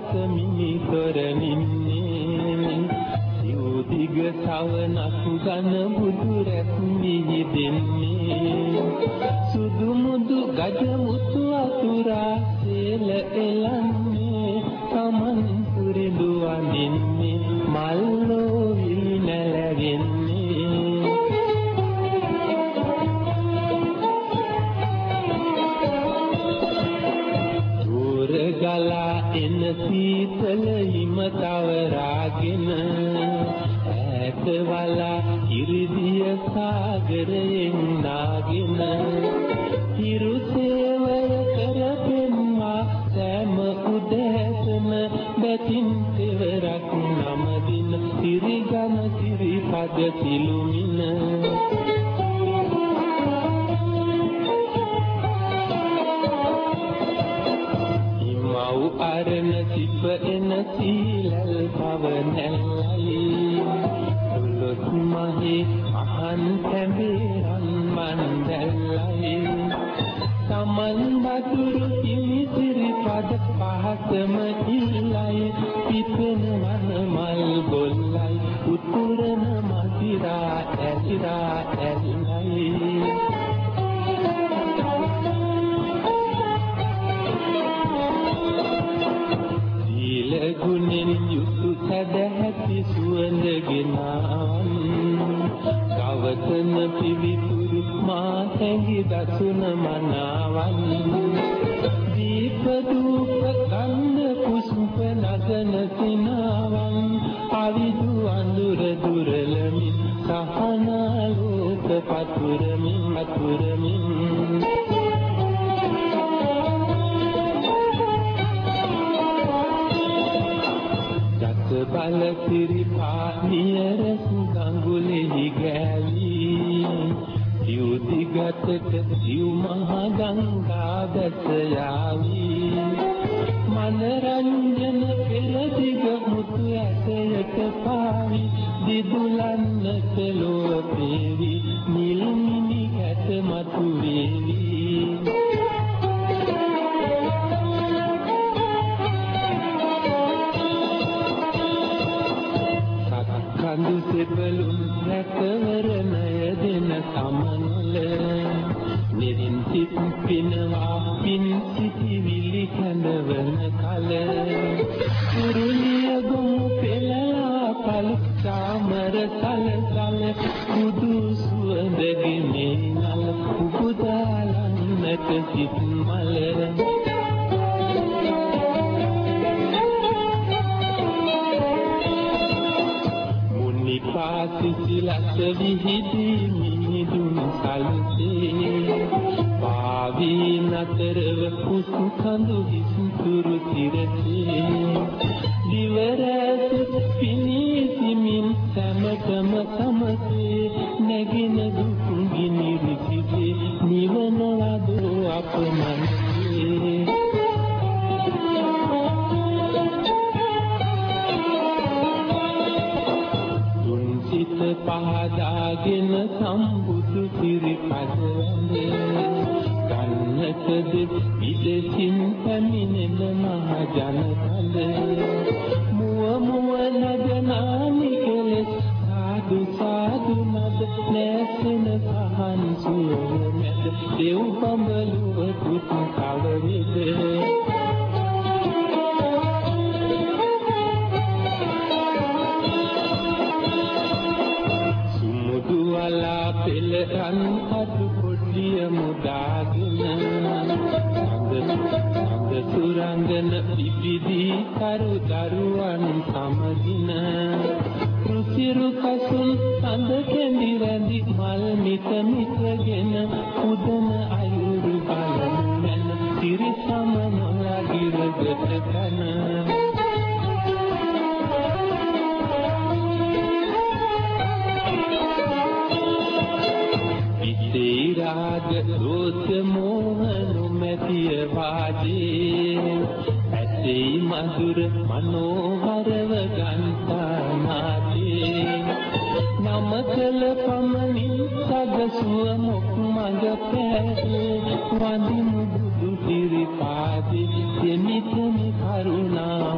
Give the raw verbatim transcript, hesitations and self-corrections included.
දවසමිනි තොරනින්නේ සිව්දිග සවනක් ගන බුදු රැස් මිහිදෙන්නේ සුදු මුදු ගජ මුතු අතුරා සේල එලන්නේ තමන් පුරිදු වඳින්නේ මල්ලෝ විලි නැලගෙන්නේ ගලා එන සීතල හිම තවරාගෙන ඈත වලා ඉරිදිය සාගරයෙන් නාගෙන හිරු සේවය කරපෙන්වා සෑම උදෑසන බැතින් තෙවරක් නමදින සිරිගම සිරිපද සිළුමින අරණ සිප එන සීලල් පවනැල්ලයි දුලොත් මහේ අහන් තැඹේරන් මන්දැල්ලයි සමන් බතුරු කිමිසිරි පද පහසම ඉල්ලයි පිපෙන වන මල් බොල්ලයි උතුරන මදිරා ඇසිරා ඇල්ලයි ගුණෙන් යුතු සැදැහැති සුවඳ ගෙනාවන් ගවතන පිවිතුරු මා තැඟි දසුන මනාවන් දීප දූප ගන්ධ පුෂ්ප නගන සිනාවන් අවිදු අඳුර දුරලමින් සහනාලෝක පතුරමින් අතුරමින් බල සිරිපා නියරස ගඟුලෙහි ගෑවී සිව් දිගටට සිව් මහා ගංගා බැස යාවී මනරංජන පෙරදිග මුතු ඇටයට පාවි දිදුලන්නට ලොව පේවි නිල් මිනි ඇට මතු වේවි කඳු සෙබළුන් රැකවරණය දෙන සමනල නිරින් සිත් පිනවා පින් සිටිවිලි කඳවන කල කුරුලිය ගොමු පෙළලා පල සාමර සල සල කුදු සුවඳගෙන නල උපුදාලන්නට සිත් මල පාසිසිලස විහිදී මිහිදුන් සල්සේ පාවී නතරව කුසු කඳු හිසුතුරු තිරසේ දිවරැස පිනිසිමින් සැමටම සමසේ නැගින දුකුගිනි රිසිසේ නිවන වදෝ අපමණසේ පහදාගෙන සම්බුදු සිරිපද වඳේ ගන්නට දෙස් විදෙසින් පැමිණෙන මහ ජනකඳ මුව මුව නගනානි කෙලෙස් සාදු සාදු නද නැසෙන සහන් සුවය මැද දෙව් බඹලුව තුත් කවවිද පෙළරන් අතු පොඩිය මුදාගෙන අඟ සුරංගන පිපිදී කරු දරුවන් සමදින රුසිරු කසුන් අඳ කැඳි රැඳි මල් මිත මිතගෙන උදන අයුරු බලන මැන තිරිසම නොලගිරගත කන රාග රෝස මෝහනු මැතිය වාජේ ඇතේ මధుර මනෝහරව ගන්තානාදේ නමකල පමණින් සදසුව මොක් මඟ පෑවේ වඳිමු බුදු පිරිපාදේ දෙමිතමි කරුණා